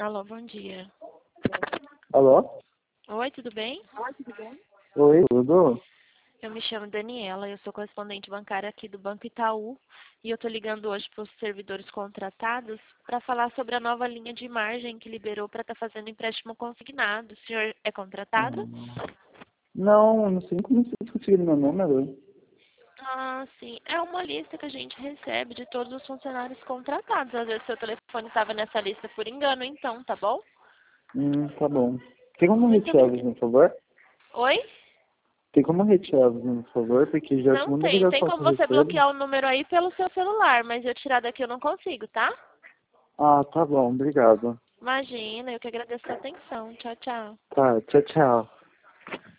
Alô, bom dia. Alô? Oi, tudo bem? Oi, tudo? Eu me chamo Daniela, eu sou correspondente bancária aqui do Banco Itaú e eu estou ligando hoje para os servidores contratados para falar sobre a nova linha de margem que liberou para estar fazendo empréstimo consignado. O senhor é contratado? Não sei como vocês conseguiram meu número. Ah, sim. É uma lista que a gente recebe de todos os funcionários contratados. Às vezes seu telefone estava nessa lista por engano, então, tá bom? Tá bom. Tem como Muito retirar obrigada. os por favor? Oi? Tem como retirar os por favor? Porque já é a Não segunda tem. Tem ligação que como eu você recebo. bloquear o número aí pelo seu celular, mas eu tirar daqui eu não consigo, tá? Ah, tá bom, obrigado. Imagina, eu que agradeço a atenção. Tchau, tchau. Tá, tchau, tchau.